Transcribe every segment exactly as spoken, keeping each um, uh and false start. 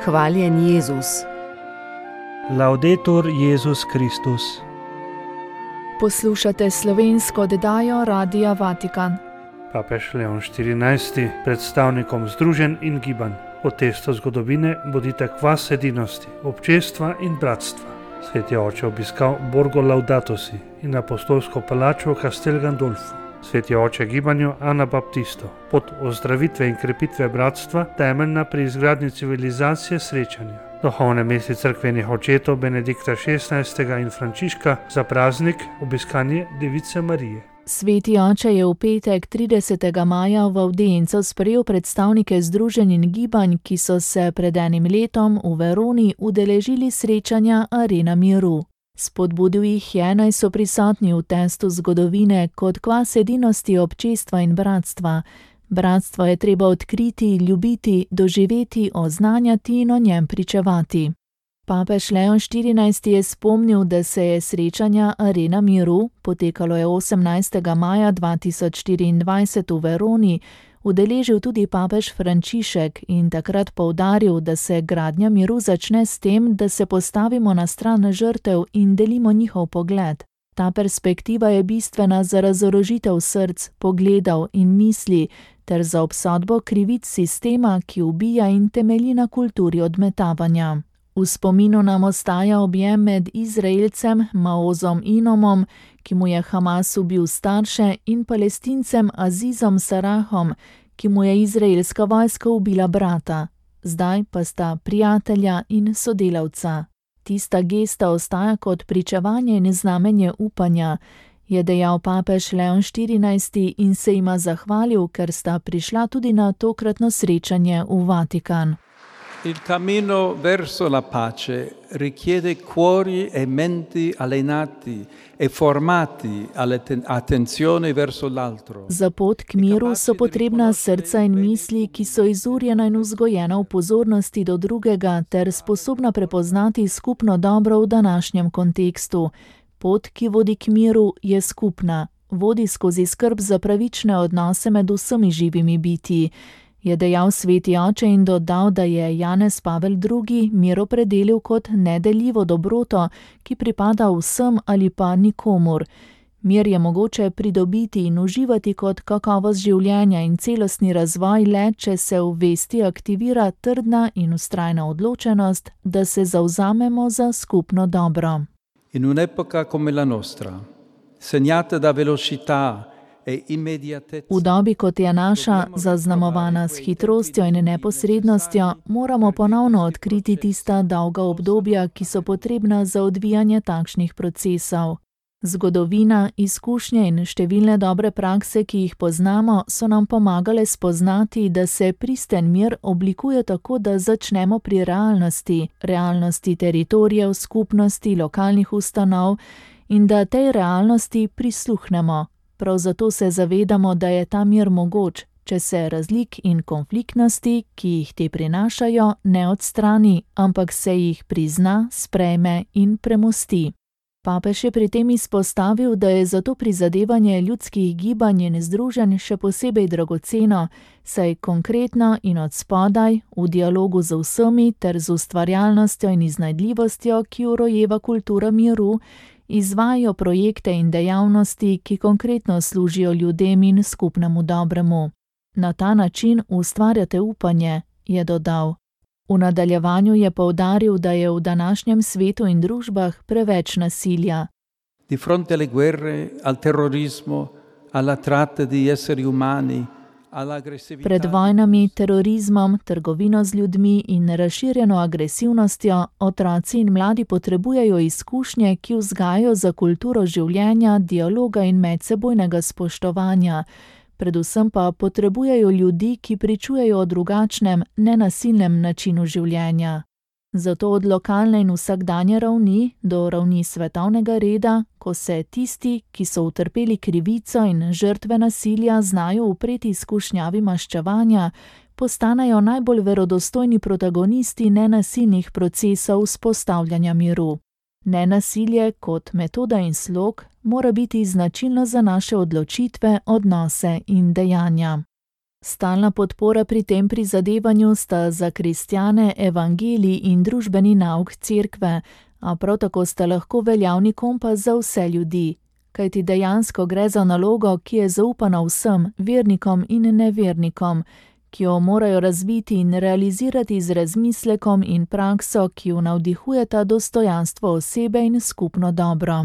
Hvaljen Jezus. Laudetur Jezus Kristus. Poslušate slovensko oddajo Radia Vatikan. Papež Leon štirinajsti predstavnikom združenj in gibanj o testu zgodovine bodite kvas edinosti, občestva in bratstva. Sveti oče obiskal Borgo Laudatosi in apostolsko palačo v Castel Gandolfu. Sveti oče gibanju Anabaptisto, pot ozdravitve in krepitve bratstva, temeljna pri izgradnji civilizacije srečanja. Duhovne mesti cerkvenih očetov Benedikta šestnajstega in Frančiška za praznik obiskanje Device Marije. Sveti oče je v petek tridesetega maja v avdienco sprejel predstavnike združenj in gibanj, ki so se pred enim letom v Veroni udeležili srečanja Arena miru. Spodbudil jih je, naj so prisotni v testu zgodovine kot kvas edinosti občestva in bratstva. Bratstvo je treba odkriti, ljubiti, doživeti, oznanjati in o njem pričevati. Papež Leon štirinajsti je spomnil, da se je srečanja Arena miru, potekalo je osemnajstega maja dva tisoč štiriindvajset v Veroni, udeležil tudi papež Frančišek in takrat poudaril, da se gradnja miru začne s tem, da se postavimo na stran žrtev in delimo njihov pogled. Ta perspektiva je bistvena za razorožitev src, pogledov in misli ter za obsodbo krivic sistema, ki ubija in temelji na kulturi odmetavanja. V spominu nam ostaja objem med Izraelcem Maozom Inomom, ki mu je Hamas ubil starše, in Palestincem Azizom Sarahom, ki mu je izraelska vojska ubila brata. Zdaj pa sta prijatelja in sodelavca. Tista gesta ostaja kot pričevanje in znamenje upanja, je dejal papež Leon štirinajsti in se jima zahvalil, ker sta prišla tudi na tokratno srečanje v Vatikan. Il cammino verso la pace richiede cuori e menti allenati e formati all'attenzione verso l'altro. Za pot k miru so potrebna srca in misli, ki so izurjena in vzgojena v pozornosti do drugega ter sposobna prepoznati skupno dobro v današnjem kontekstu. Pot, ki vodi k miru, je skupna. Vodi skozi skrb za pravične odnose med vsemi živimi bitji. Je dejal sveti oče in dodal, da je Janez Pavel drugi mir opredelil kot nedeljivo dobroto, ki pripada vsem ali pa nikomur. Mir je mogoče pridobiti in uživati kot kakovost življenja in celostni razvoj le, če se v vesti aktivira trdna in vztrajna odločenost, da se zavzamemo za skupno dobro. In un'epoca come la nostra, segnata da velocità. V dobi, kot je naša, zaznamovana s hitrostjo in neposrednostjo, moramo ponovno odkriti tista dolga obdobja, ki so potrebna za odvijanje takšnih procesov. Zgodovina, izkušnje in številne dobre prakse, ki jih poznamo, so nam pomagale spoznati, da se pristen mir oblikuje tako, da začnemo pri realnosti, realnosti teritorijev, skupnosti, lokalnih ustanov in da tej realnosti prisluhnemo. Prav zato se zavedamo, da je ta mir mogoč, če se razlik in konfliktnosti, ki jih te prinašajo, ne odstrani, ampak se jih prizna, sprejme in premosti. Papež je pri tem izpostavil, da je zato prizadevanje ljudskih gibanj in združenj še posebej dragoceno, saj konkretno in od spodaj, v dialogu z vsemi ter z ustvarjalnostjo in iznajdljivostjo, ki jo rojeva kultura miru, izvajajo projekte in dejavnosti, ki konkretno služijo ljudem in skupnemu dobremu. Na ta način ustvarjate upanje, je dodal. V nadaljevanju je poudaril, da je v današnjem svetu in družbah preveč nasilja. Di fronte alle guerre, al terrorismo, alla tratta di esseri umani, Pred vojnami, terorizmom, trgovino z ljudmi in razširjeno agresivnostjo otroci in mladi potrebujejo izkušnje, ki vzgajajo za kulturo življenja, dialoga in medsebojnega spoštovanja. Predvsem pa potrebujejo ljudi, ki pričujejo o drugačnem, nenasilnem načinu življenja. Zato od lokalne in vsakdanje ravni do ravni svetovnega reda, ko se tisti, ki so utrpeli krivico in žrtve nasilja, znajo upreti izkušnjavi maščevanja, postanejo najbolj verodostojni protagonisti nenasilnih procesov vzpostavljanja miru. Nenasilje kot metoda in slog mora biti značilno za naše odločitve, odnose in dejanja. Stalna podpora pri tem prizadevanju sta za kristjane evangelij in družbeni nauk cerkve, a prav tako sta lahko veljavni kompas za vse ljudi. Kajti dejansko gre za nalogo, ki je zaupana vsem, vernikom in nevernikom, ki jo morajo razviti in realizirati z razmislekom in prakso, ki jo navdihujeta dostojanstvo osebe in skupno dobro.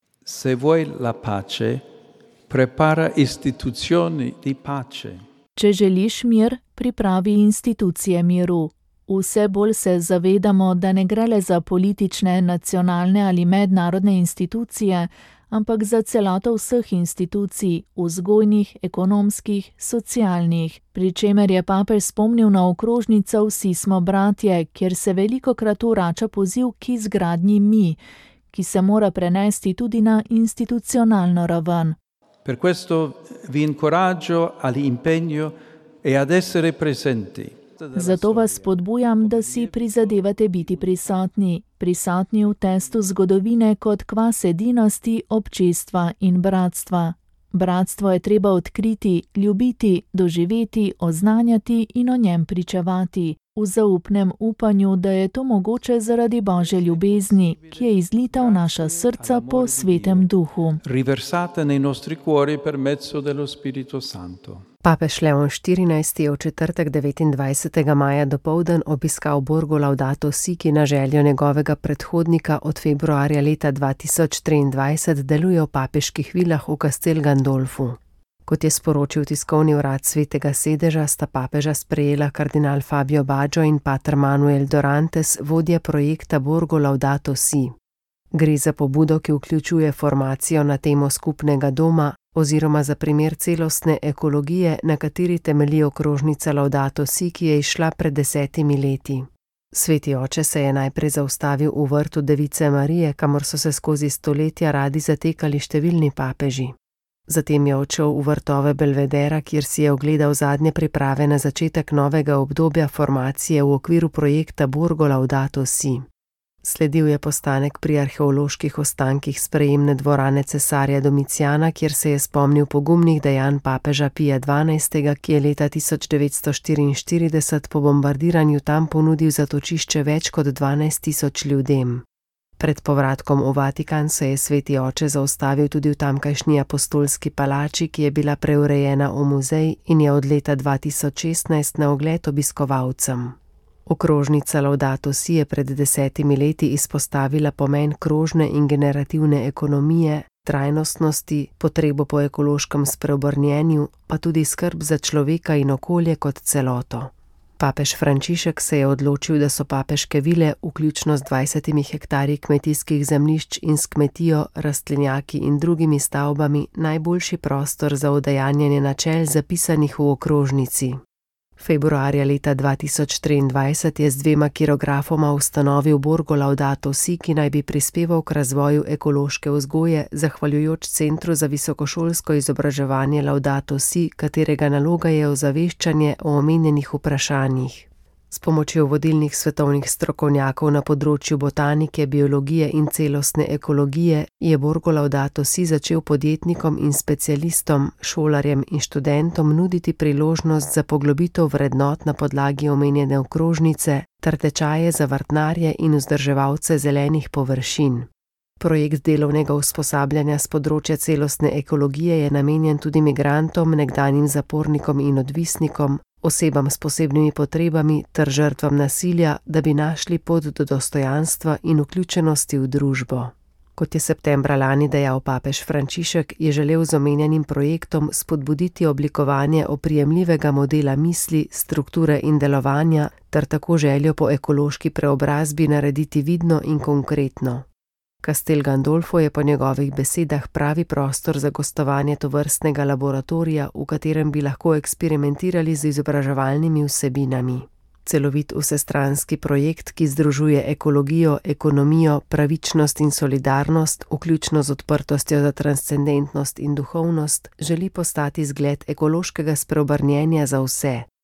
Se vuoi la pace, prepara istituzioni di pace. Če želiš mir, pripravi institucije miru. Vse bolj se zavedamo, da ne gre le za politične, nacionalne ali mednarodne institucije, ampak za celoto vseh institucij, vzgojnih, ekonomskih, socialnih, pri čemer je papež spomnil na okrožnico Vsi smo bratje, kjer se velikokrat vrača poziv k izgradnji mi, ki se mora prenesti tudi na institucionalno raven. Per questo vi incoraggio all'impegno e ad essere presenti. Zato vas spodbujam, da si prizadevate biti prisotni, prisotni v testu zgodovine kot kvas edinosti, občestva in bratstva. Bratstvo je treba odkriti, ljubiti, doživeti, oznanjati in o njem pričevati, v zaupnem upanju, da je to mogoče zaradi Božje ljubezni, ki je izlita v naša srca po Svetem Duhu. Riversata nei nostri cuori per mezzo dello Spirito Santo. Papež Leon štirinajsti je v četrtek devetindvajsetega maja dopoldan obiskal Borgo Laudato Si, ki na željo njegovega predhodnika od februarja leta dva tisoč triindvajset deluje v papeških vilah v Castel Gandolfu. Kot je sporočil tiskovni urad Svetega sedeža, sta papeža sprejela kardinal Fabio Baggio in pater Manuel Dorantes, vodja projekta Borgo Laudato Si. Gre za pobudo, ki vključuje formacijo na temo skupnega doma oziroma za primer celostne ekologije, na kateri temelji okrožnica Laudato Si, ki je izšla pred desetimi leti. Sveti oče se je najprej zaustavil v vrtu Device Marije, kamor so se skozi stoletja radi zatekali številni papeži. Zatem je odšel v vrtove Belvedera, kjer si je ogledal zadnje priprave na začetek novega obdobja formacije v okviru projekta Borgo Laudato Si. Sledil je postanek pri arheoloških ostankih sprejemne dvorane cesarja Domiciana, kjer se je spomnil pogumnih dejanj papeža Pija dvanajstega, ki je leta tisoč devetsto štiriinštirideset po bombardiranju tam ponudil zatočišče več kot dvanajst tisoč ljudem. Pred povratkom v Vatikan se je sveti oče zaustavil tudi v tamkajšnji apostolski palači, ki je bila preurejena v muzej in je od leta dva tisoč šestnajst na ogled obiskovalcem. Okrožnica Laudato Si je pred desetimi leti izpostavila pomen krožne in generativne ekonomije, trajnostnosti, potrebo po ekološkem spreobrnjenju, pa tudi skrb za človeka in okolje kot celoto. Papež Frančišek se je odločil, da so papeške vile, vključno z dvajsetimi hektarji kmetijskih zemljišč in s kmetijo, rastlinjaki in drugimi stavbami, najboljši prostor za udejanjanje načel zapisanih v okrožnici. Februarja leta dva tisoč triindvajset je z dvema kirografoma ustanovil Borgo Laudato Si, ki naj bi prispeval k razvoju ekološke vzgoje, zahvaljujoč Centru za visokošolsko izobraževanje Laudato Si, katerega naloga je ozaveščanje o omenjenih vprašanjih. S pomočjo vodilnih svetovnih strokovnjakov na področju botanike, biologije in celostne ekologije je Borgo Laudato Si začel podjetnikom in specialistom, šolarjem in študentom nuditi priložnost za poglobitev vrednot na podlagi omenjene okrožnice ter tečaje za vrtnarje in vzdrževalce zelenih površin. Projekt delovnega usposabljanja s področja celostne ekologije je namenjen tudi migrantom, nekdanjim zapornikom in odvisnikom, osebam s posebnimi potrebami ter žrtvam nasilja, da bi našli pot do dostojanstva in vključenosti v družbo. Kot je septembra lani dejal papež Frančišek, je želel z omenjenim projektom spodbuditi oblikovanje oprijemljivega modela misli, strukture in delovanja ter tako željo po ekološki preobrazbi narediti vidno in konkretno. Castel Gandolfo je po njegovih besedah pravi prostor za gostovanje tovrstnega laboratorija, v katerem bi lahko eksperimentirali z izobraževalnimi vsebinami. Celovit vsestranski projekt, ki združuje ekologijo, ekonomijo, pravičnost in solidarnost, vključno z odprtostjo za transcendentnost in duhovnost, želi postati zgled ekološkega spreobrnjenja za vse,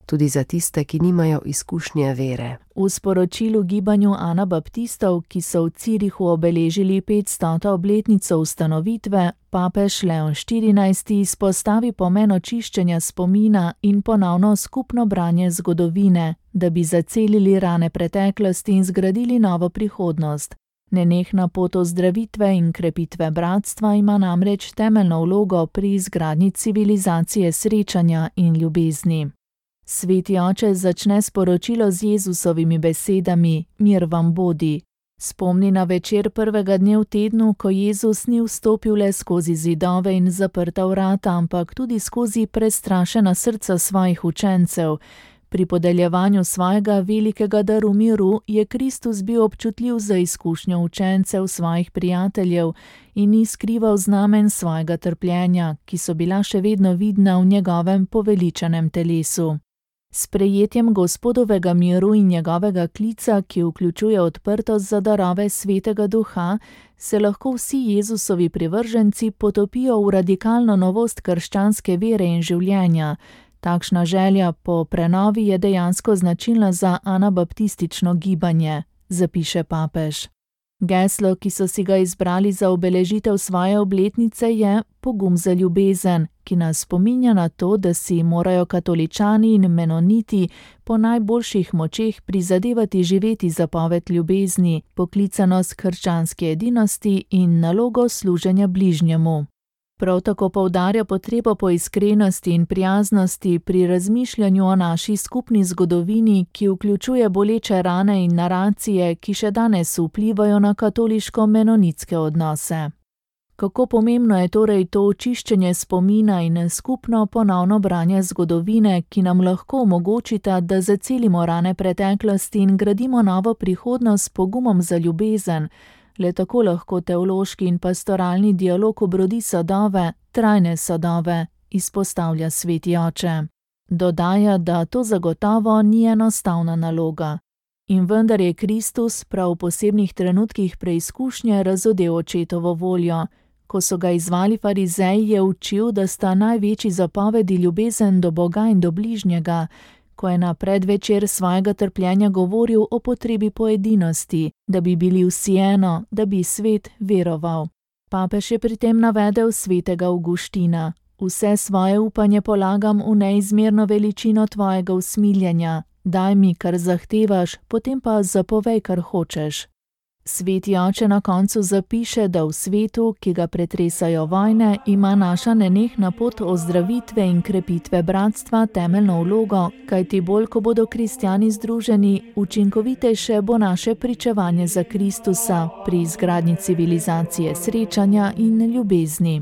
tudi za tiste, ki nimajo izkušnje vere. V sporočilu gibanju Anabaptistov, ki so v Cirihu obeležili petstoto obletnico ustanovitve, papež Leon štirinajsti izpostavi pomen očiščenja spomina in ponovno skupno branje zgodovine, da bi zacelili rane preteklosti in zgradili novo prihodnost. Nenehna pot ozdravitve in krepitve bratstva ima namreč temeljno vlogo pri izgradnji civilizacije srečanja in ljubezni. Sveti oče začne sporočilo z Jezusovimi besedami: mir vam bodi. Spomni na večer prvega dne v tednu, ko Jezus ni vstopil le skozi zidove in zaprta vrata, ampak tudi skozi prestrašena srca svojih učencev. Pri podeljevanju svojega velikega daru miru je Kristus bil občutljiv za izkušnjo učencev svojih prijateljev in ni skrival znamen svojega trpljenja, ki so bila še vedno vidna v njegovem poveličanem telesu. S prejetjem Gospodovega miru in njegovega klica, ki vključuje odprtost za darove Svetega Duha, se lahko vsi Jezusovi privrženci potopijo v radikalno novost krščanske vere in življenja. Takšna želja po prenovi je dejansko značilna za anabaptistično gibanje, zapiše papež. Geslo, ki so si ga izbrali za obeležitev svoje obletnice, je pogum za ljubezen, ki nas spominja na to, da si morajo katoličani in menoniti po najboljših močeh prizadevati živeti zapoved ljubezni, poklicanost krščanske edinosti in nalogo služenja bližnjemu. Prav tako poudarja potrebo po iskrenosti in prijaznosti pri razmišljanju o naši skupni zgodovini, ki vključuje boleče rane in naracije, ki še danes vplivajo na katoliško-menonitske odnose. Kako pomembno je torej to očiščenje spomina in skupno ponovno branje zgodovine, ki nam lahko omogočita, da zacelimo rane preteklosti in gradimo novo prihodnost s pogumom za ljubezen. Le tako lahko teološki in pastoralni dialog obrodi sadove, trajne sadove, izpostavlja sveti oče. Dodaja, da to zagotovo ni enostavna naloga. In vendar je Kristus prav v posebnih trenutkih preizkušnje razodel očetovo voljo. Ko so ga izzvali farizeji, je učil, da sta največji zapovedi ljubezen do Boga in do bližnjega. Ko je na predvečer svojega trpljenja govoril o potrebi po edinosti, da bi bili vsi eno, da bi svet veroval. Papež je pri tem navedel svetega Avguština: vse svoje upanje polagam v neizmerno veličino tvojega usmiljenja, daj mi, kar zahtevaš, potem pa zapovej, kar hočeš. Sveti oče na koncu zapiše, da v svetu, ki ga pretresajo vojne, ima naša nenehna pot ozdravitve in krepitve bratstva temeljno vlogo, kajti bolj, ko bodo kristjani združeni, učinkovitejše bo naše pričevanje za Kristusa pri izgradnji civilizacije srečanja in ljubezni.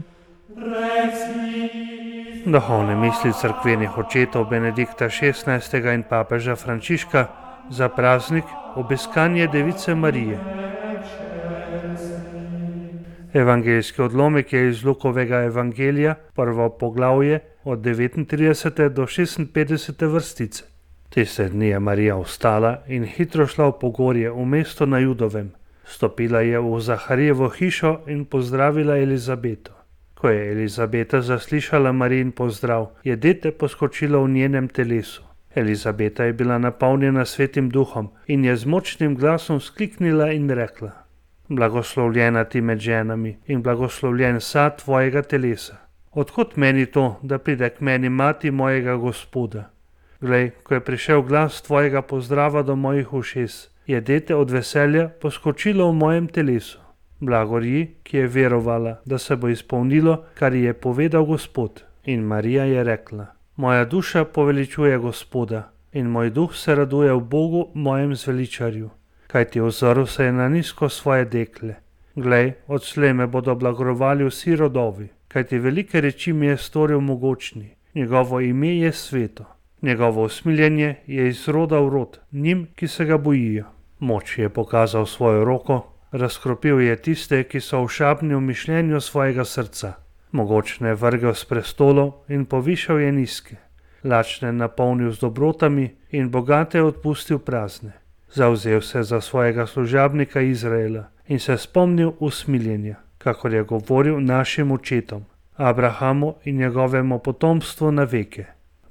Duhovne misli cerkvenih očetov Benedikta šestnajstega in papeža Frančiška za praznik obiskanje Device Marije. Evangeljski odlomek je iz Lukovega evangelija, prvo poglavje, od devetintridesete do šestinpetdesete vrstice. Tiste dni je Marija vstala in hitro šla v pogorje v mesto na Judovem. Stopila je v Zaharijevo hišo in pozdravila Elizabeto. Ko je Elizabeta zaslišala Marijin pozdrav, je dete poskočilo v njenem telesu. Elizabeta je bila napolnjena Svetim Duhom in je z močnim glasom skliknila in rekla: blagoslovljena ti med ženami in blagoslovljen sad tvojega telesa. Odkot meni to, da pride k meni mati mojega Gospoda? Glej, ko je prišel glas tvojega pozdrava do mojih ušes, je dete od veselja poskočilo v mojem telesu. Blagor ji, ki je verovala, da se bo izpolnilo, kar ji je povedal Gospod. In Marija je rekla: moja duša poveličuje Gospoda in moj duh se raduje v Bogu, mojem zveličarju, kajti ozrl se je na nizko svoje dekle. Glej, odslej me bodo blagorovali vsi rodovi, kajti velike reči mi je storil mogočni. Njegovo ime je sveto. Njegovo usmiljenje je iz roda v rod, njim, ki se ga bojijo. Moč je pokazal svojo roko, razkropil je tiste, ki so ošabni v mišljenju svojega srca. Mogočne je vrgel s prestolov in povišal je nizke. Lačne napolnil z dobrotami in bogate odpustil prazne. Zavzel se za svojega služabnika Izraela in se spomnil usmiljenja, kakor je govoril našim očetom, Abrahamu in njegovemu potomstvu na veke.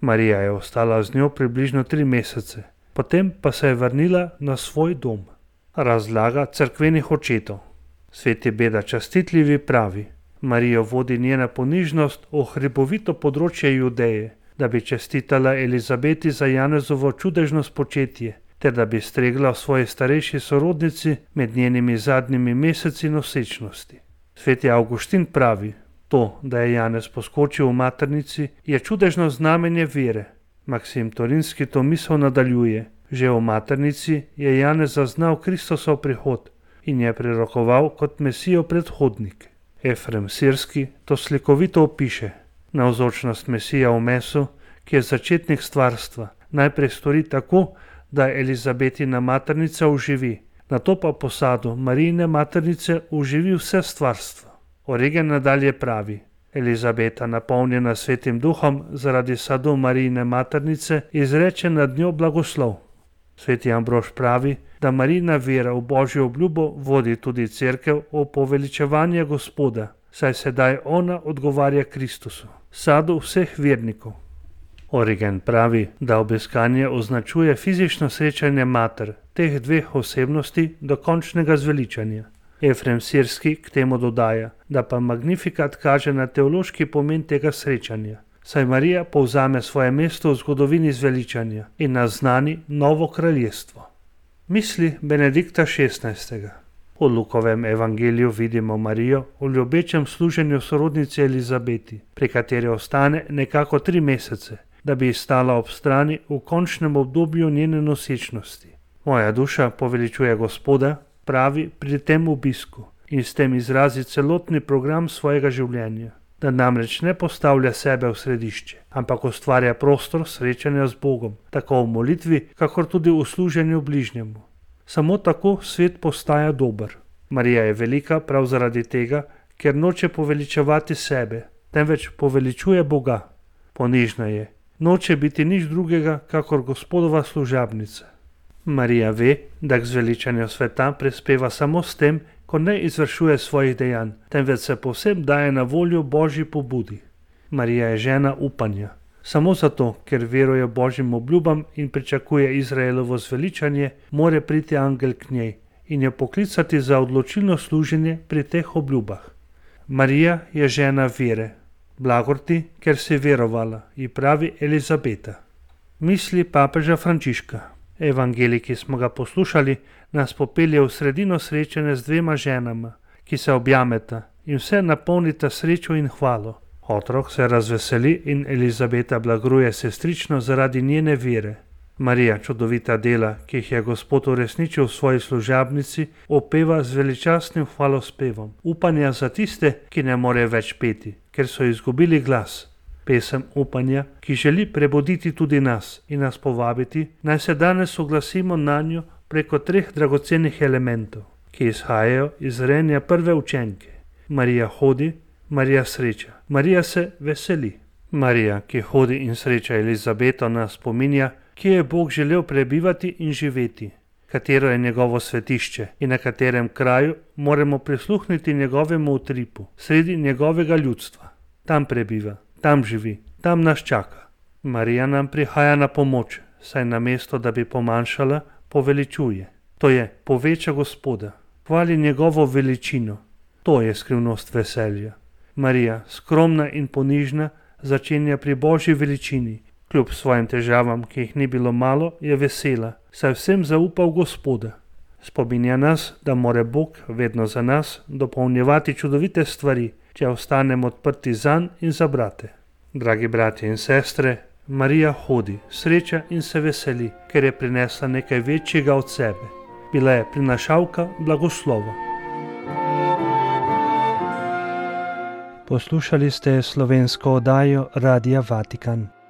Marija je ostala z njo približno tri mesece, potem pa se je vrnila na svoj dom. Razlaga cerkvenih očetov. Sveti Beda Častitljivi pravi: Marijo vodi njena ponižnost v hribovito področje Judeje, da bi čestitala Elizabeti za Janezovo čudežno spočetje, ter da bi stregla v svoji starejši sorodnici med njenimi zadnjimi meseci nosečnosti. Sveti Avguštin pravi: to, da je Janez poskočil v maternici, je čudežno znamenje vere. Maksim Torinski to misel nadaljuje: že v maternici je Janez zaznal Kristosov prihod in je prerokoval kot Mesijo predhodnik. Efrem Sirski to slikovito opiše: navzočnost Mesija v mesu, ki je začetnik stvarstva, najprej stori tako, da Elizabetina maternica oživi, nato pa po sadu Marijine maternice oživi vse stvarstvo. Origen nadalje pravi: Elizabeta, napolnjena Svetim Duhom zaradi sadu Marijine maternice, izreče nad njo blagoslov. Sveti Ambrož pravi, da Marijina vera v Božjo obljubo vodi tudi cerkev v poveličevanje Gospoda, saj sedaj ona odgovarja Kristusu, sadu vseh vernikov. Origen pravi, da obiskanje označuje fizično srečanje mater, teh dveh osebnosti do končnega zveličanja. Efrem Sirski k temu dodaja, da pa Magnifikat kaže na teološki pomen tega srečanja, saj Marija povzame svoje mesto v zgodovini zveličanja in naznani novo kraljestvo. Misli Benedikta šestnajstega. V Lukovem evangeliju vidimo Marijo v ljubečem služenju sorodnici Elizabeti, pri kateri ostane nekako tri mesece, da bi stala ob strani v končnem obdobju njene nosečnosti. Moja duša poveličuje Gospoda, pravi pri tem obisku, in s tem izrazi celotni program svojega življenja, da namreč ne postavlja sebe v središče, ampak ustvarja prostor srečanja z Bogom, tako v molitvi, kakor tudi v služenju bližnjemu. Samo tako svet postaja dober. Marija je velika prav zaradi tega, ker noče poveličevati sebe, temveč poveličuje Boga. Ponižna je, noče biti nič drugega, kakor Gospodova služabnica. Marija ve, da k zveličanju sveta prispeva samo s tem, ko ne izvršuje svojih dejanj, temveč se povsem daje na voljo Božji pobudi. Marija je žena upanja. Samo zato, ker veruje Božjim obljubam in pričakuje Izraelovo zveličanje, more priti angel k njej in jo poklicati za odločilno služenje pri teh obljubah. Marija je žena vere. Blagor ti, ker si verovala, ji pravi Elizabeta. Misli papeža Frančiška. Evangelij, ki smo ga poslušali, nas popelje v sredino srečanja z dvema ženama, ki se objameta in vse napolnita srečo in hvalo. Otrok se razveseli in Elizabeta blagruje sestrično zaradi njene vere. Marija čudovita dela, ki jih je Gospod uresničil v svoji služabnici, opeva z veličastnim hvalospevom, upanja za tiste, ki ne morejo več peti, ker so izgubili glas. Pesem upanja, ki želi prebuditi tudi nas in nas povabiti, naj se danes oglasimo nanjo preko treh dragocenih elementov, ki izhajajo iz renja prve učenke. Marija hodi, Marija sreča, Marija se veseli. Marija, ki hodi in sreča Elizabeto, nas spominja, kje je Bog želel prebivati in živeti, katero je njegovo svetišče in na katerem kraju moramo prisluhniti njegovemu utripu, sredi njegovega ljudstva. Tam prebiva, tam živi, tam nas čaka. Marija nam prihaja na pomoč, saj namesto, da bi pomanjšala, poveličuje. To je, poveča Gospoda, hvali njegovo veličino. To je skrivnost veselja. Marija, skromna in ponižna, začenja pri Božji veličini. Kljub svojim težavam, ki jih ni bilo malo, je vesela, saj vsem zaupa v Gospoda. Spominja nas, da more Bog vedno za nas dopolnjevati čudovite stvari, če ostanemo odprti zanj in za brate. Dragi bratje in sestre, Marija hodi, sreča in se veseli, ker je prinesla nekaj večjega od sebe. Bila je prinašalka blagoslova. Poslušali ste slovensko oddajo Radia Vatikan.